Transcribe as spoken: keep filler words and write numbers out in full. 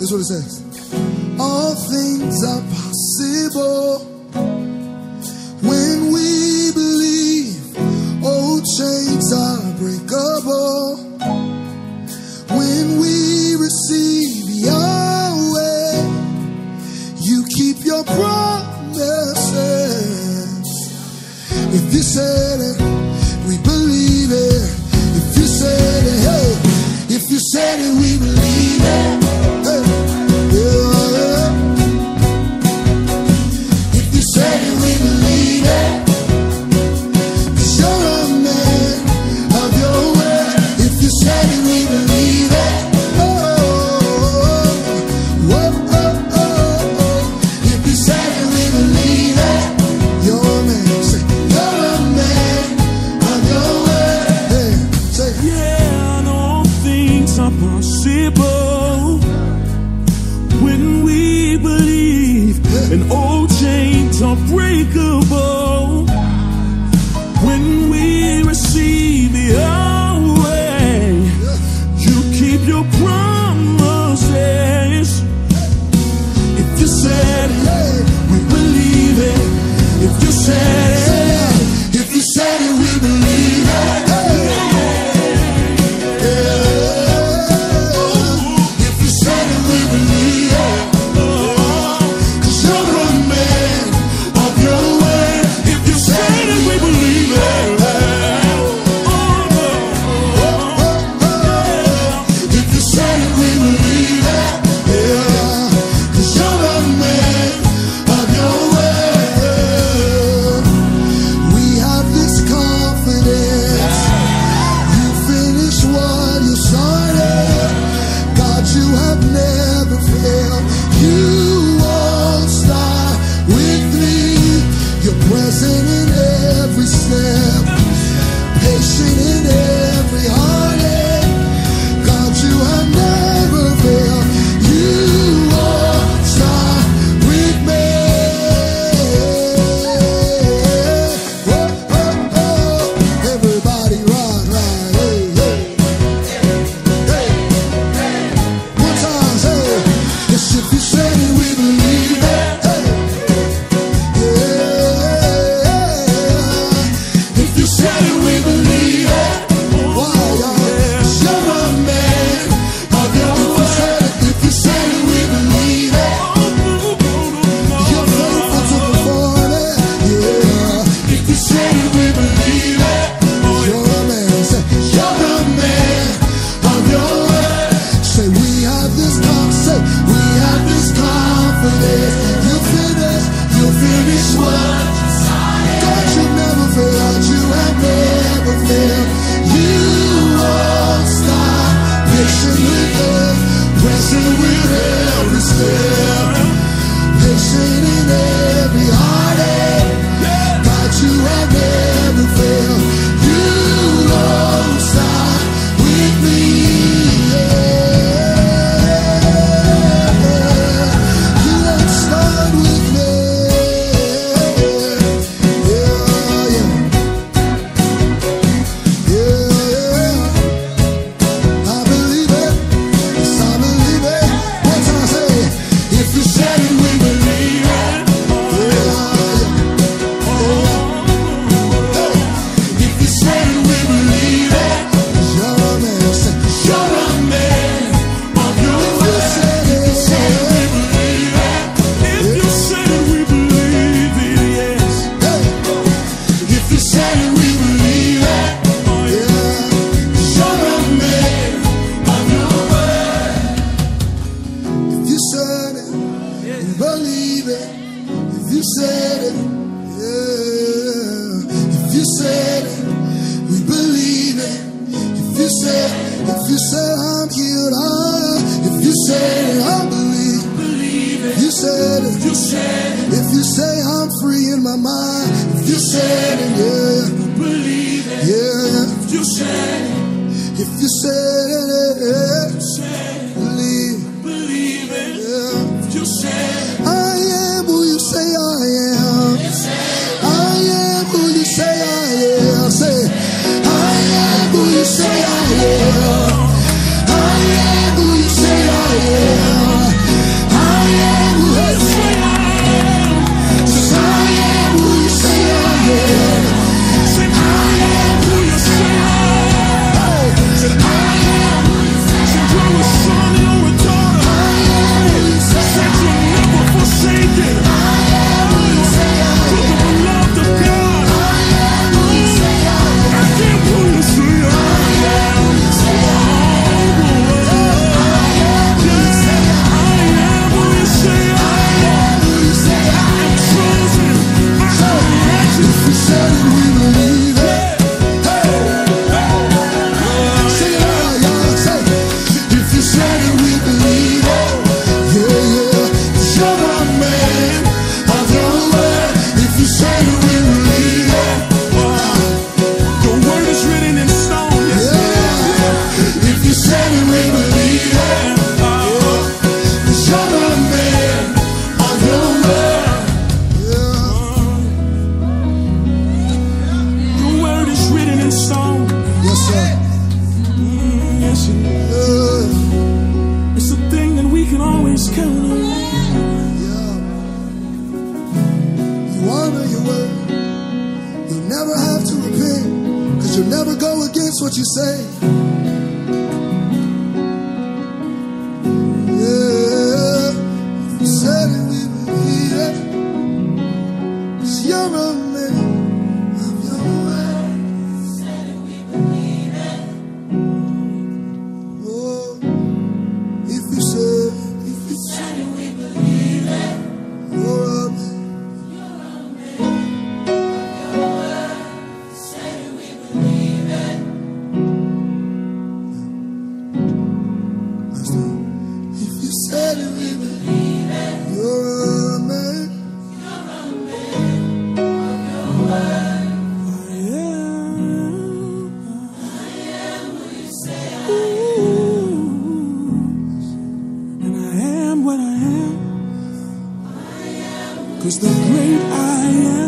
This is what it says. All things are possible when we believe. Old chains are breakable when we receive Yahweh. You keep your promises. If you said it, we believe it. If you said it, hey. If you said it, we believe it. Hey. Yeah, yeah. If you said it, we believe it. 'Cause you're a man of your word. If you said it, we believe it. Oh, oh, oh, oh, oh. If you said it, we believe it. You're a man. Say, you're a man of your word. Hey, say, yeah, and all things are possible when we believe, and old chains are breakable when we receive Yahweh. You keep your promises. If you said it, we believe it. If you said it, if you said it, we believe it. If you said it, we believe it. 'Cause you're a man of your word. If you said it, we believe it. If you said it, we believe it. Yeah. 'Cause you're a man of your word. We have this confidence. You finish what you started. God, you have never failed. You won't stop with me. You're present in every step, patient in every heartache. God, you have never failed. You won't stop with me. Oh, oh, oh. Everybody rock, right? Hey, hey. Hey. One time, say, yes, if you said it, we believe it. Hey. Yeah. If you said it, we believe it. Why, y'all? 'Cause you're a man of your word. If you said it, we believe it. You're faithful to perform it. Yeah. If you said it, we believe it. You're a man. Say, you're a man of your word. Say, we have this confidence. Say, we have this confidence. You finish, you finish what you started. God, you never failed. You have never failed. You won't stop. Patient with us, present with every step, patient in every heartache. God, you have never failed. You won't stop with me. Yeah. You won't stop with me. Yeah, yeah. Yeah, yeah. I believe it. Yes, I believe it. One time, say, if you said it, we believe it. Yeah, yeah. If you said it, we believe it. You're a man. Say, you're a man of your word. If you said it, we believe it. if you said it, we believe it, yes. Hey. If you said it, we believe it. Yeah. You're a man of your word. If you said it, we believe it. If you said it, yeah. If you said it, we believe it. If you said, if you said I'm healed, I, if you said it, I believe. Believe it. If you said it, You said it. if you say I'm free in my mind, if you said it, yeah, Believe it. yeah. You said it. If you said it, yeah, You said it. believe, Believe it. yeah. You said it. I am who you say I am. I am who you say I am. Say, I am who you say I am. I am who you say I am. you'll never go against what you say. Yeah, if you said it, we believe it. 'Cause you're a man of your word. Said it, we believe it. Oh, if you said, if you said it, we believe it. You're a man. Said it, we believe it. You're a man. You're a man of your word. I am. I am what you say I am. And I am what I am. I am. 'Cause the great I am